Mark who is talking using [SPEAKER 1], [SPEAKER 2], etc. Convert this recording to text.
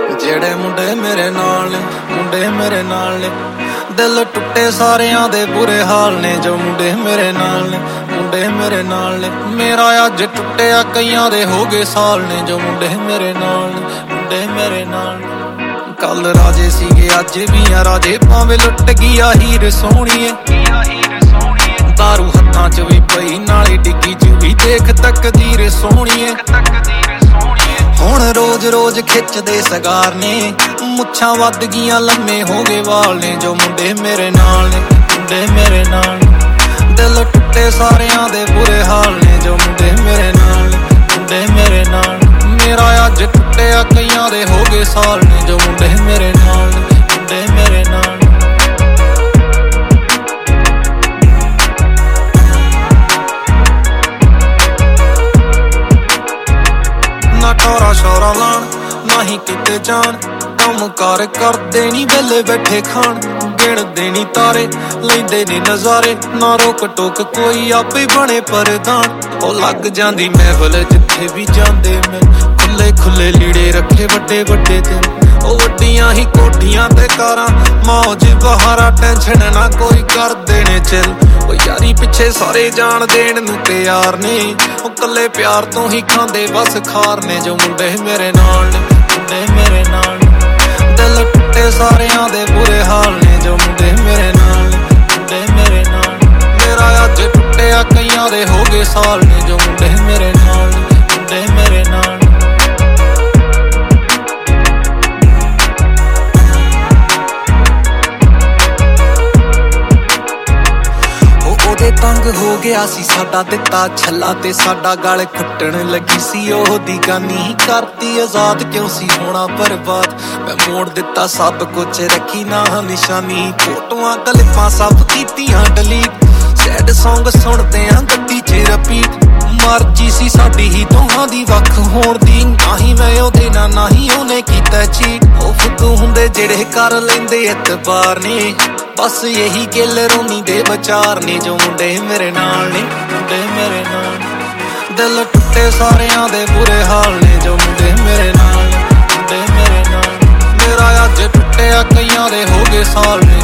[SPEAKER 1] ਜਿਹੜੇ ਮੁੰਡੇ ਮੇਰੇ ਨਾਲ ਨੇ, ਮੁੰਡੇ ਮੇਰੇ ਨਾਲ ਨੇ, ਦਿਲ ਟੁੱਟੇ ਸਾਰਿਆਂ ਦੇ ਬੁਰੇ ਹਾਲ ਨੇ। ਜੋ ਮੁੰਡੇ ਮੇਰੇ ਨਾਲ ਨੇ, ਮੁੰਡੇ ਮੇਰੇ ਨਾਲ ਨੇ, ਮੇਰਾ ਅੱਜ ਟੁੱਟਿਆ ਕਈਆਂ ਦੇ ਹੋ ਗਏ ਸਾਲ ਨੇ। ਜੋ ਮੁੰਡੇ ਮੇਰੇ ਨਾਲ ਨੇ, ਮੁੰਡੇ ਮੇਰੇ ਨਾਲ ਨੇ। ਕੱਲ ਰਾਜੇ ਸੀਗੇ ਅੱਜ ਵੀ ਆ ਰਾਜੇ, ਭਾਵੇਂ ਲੁੱਟ ਗਿਆ ਹੀਰ ਸੋਹਣੀਏ। ਦਾਰੂ ਹੱਥਾਂ ਚ ਵੀ ਪਈ ਨਾਲੇ ਡਿੱਗੀ ਚ ਵੀ, ਦੇਖ ਤਕਦੀਰ ਸੋਹਣੀਏ। ਹੁਣ ਰੋਜ਼ ਰੋਜ਼ ਖਿੱਚਦੇ ਸਗਾਰ ਨੇ, ਮੁੱਛਾਂ ਵੱਧ ਗਈਆਂ ਲੰਮੇ ਹੋ ਗਏ ਵਾਲ ਨੇ। ਜੋ ਮੁੰਡੇ ਮੇਰੇ ਨਾਲ ਨੇ, ਮੁੰਡੇ ਮੇਰੇ ਨਾਲ, ਦਿਲ ਟੁੱਟੇ ਸਾਰਿਆਂ ਦੇ ਬੁਰੇ ਹਾਲ ਨੇ। ਜੋ ਮੁੰਡੇ ਮੇਰੇ ਨਾਲ, ਮੁੰਡੇ ਮੇਰੇ ਨਾਲ, ਮੇਰਾ ਅੱਜ ਟੁੱਟਿਆ ਕਈਆਂ ਦੇ ਹੋ ਗਏ ਸਾਲ ਨੇ। ਜੋ ਮੁੰਡੇ ਮੇਰੇ ਨਾਲ, ਮੁੰਡੇ ਮੇਰੇ ਨਾਲ। ਨਾ ਟੋਰਾ ਸ਼ੋਰਾ ਲਾਣ ਨਾ ਹੀ ਕਿਤੇ ਜਾਣ, ਕੰਮ ਕਾਰ ਕਰਦੇ ਨੀ ਵੇਲੇ ਬੈਠੇ ਖਾਣ। ਗਿਣਦੇ ਨੀ ਤਾਰੇ ਲੈਂਦੇ ਨੀ ਨਜ਼ਾਰੇ, ਨਾ ਰੋਕ ਟੋਕ ਕੋਈ ਆਪੇ ਬਣੇ ਪ੍ਰਧਾਨ। ਉਹ ਲੱਗ ਜਾਂਦੀ ਮਹਿਫਲ ਜਿੱਥੇ ਵੀ ਜਾਂਦੇ ਮੈਂ, ਖੁੱਲੇ ਖੁੱਲੇ ਲੀੜੇ ਰੱਖੇ ਵੱਡੇ ਵੱਡੇ ਦਿਨ। ਉਹ ਵੱਡੀਆਂ ਹੀ ਕੋਠੀਆਂ ਤੇ ਕਾਰਾਂ, ਮੌਜ ਬਹਾਰਾ, ਟੈਨਸ਼ਨ ਨਾ ਕੋਈ ਕਰਦੇ ਨੇ ਚਿਲ। ਉਹ ਯਾਰੀ ਪਿੱਛੇ ਸਾਰੇ ਜਾਣ ਦੇਣ ਨੂੰ ਤਿਆਰ ਨੇ, ਉਹ ਕੱਲੇ ਪਿਆਰ ਤੋਂ ਹੀ ਖਾਂਦੇ ਬਸ ਖਾਰ ਨੇ। ਜੋ ਮੁੰਡੇ ਮੇਰੇ ਨਾਲ ਨੇ, ਮੁੰਡੇ ਮੇਰੇ ਨਾਲ, ਦਿਲ ਟੁੱਟੇ ਸਾਰਿਆਂ ਦੇ ਬੁਰੇ ਹਾਲ ਨੇ। ਜੋ ਮੁੰਡੇ ਮੇਰੇ ਨਾਲ, ਮੁੰਡੇ ਮੇਰੇ ਨਾਲ, ਮੇਰਾ ਅੱਜ ਟੁੱਟਿਆ ਕਈਆਂ ਦੇ ਹੋ ਗਏ ਸਾਲ ਨੇ। ਜੋ ਮੁੰਡੇ ਮੇਰੇ ਨਾਲ, ਮੁੰਡੇ ਮੇਰੇ ਨਾਲ। ਉਹਦੇ ਤੰਗ ਹੋ ਗਿਆ ਸੀ ਸਾਡਾ ਦਿੱਤਾ ਛੱਲਾ, ਤੇ ਸਾਡਾ ਗਲ ਘੁੱਟਣ ਲੱਗੀ ਸੀ ਉਹਦੀ ਗਾਨੀ। ਕਰਤੀ ਆਜ਼ਾਦ ਕਿਉਂ ਸੀ ਹੋਣਾ ਬਰਬਾਦ, ਮੈਂ ਮੋੜ ਦਿੱਤਾ ਸਭ ਕੁਝ ਰੱਖੀ ਨਾ ਨਿਸ਼ਾਨੀ। ਫੋਟੋਆਂ ਕਲਿੱਪਾਂ ਸਭ ਕੀਤੀਆਂ ਡਿਲੀਟ, ਸੈਡ ਸੌਂਗ ਸੁਣਦੇ ਆਂ ਗੱਡੀ 'ਚ ਰਿਪੀਟ। ਮਰਜ਼ੀ ਸੀ ਸਾਡੀ ਹੀ ਦੋਹਾਂ ਦੀ ਵੱਖ ਹੋਣ ਦੀ, ਨਾ ਹੀ ਮੈਂ ਉਹਦੇ ਨਾਲ ਨਾ ਹੀ ਉਹਨੇ ਕੀਤਾ ਚੀਟ। ਉਹ ਫੁੱਦੂ ਹੁੰਦੇ ਜਿਹੜੇ ਕਰ ਲੈਂਦੇ ਇਤਬਾਰ ਨੇ, ਬਸ ਇਹੀ ਗਿੱਲ ਰੋਣੀ ਦੇ ਵਿਚਾਰ ਨੇ। ਜੋ ਮੁੰਡੇ ਮੇਰੇ ਨਾਲ ਨੇ, ਮੁੰਡੇ ਮੇਰੇ ਨਾਲ, ਦਿਲ ਟੁੱਟੇ ਸਾਰਿਆਂ ਦੇ ਬੁਰੇ ਹਾਲ ਨੇ। ਜੋ ਮੁੰਡੇ ਮੇਰੇ ਨਾਲ, ਮੁੰਡੇ ਮੇਰੇ ਨਾਲ, ਮੇਰਾ ਅੱਜ ਟੁੱਟਿਆ ਕਈਆਂ ਦੇ ਹੋ ਗਏ ਸਾਲ ਨੇ।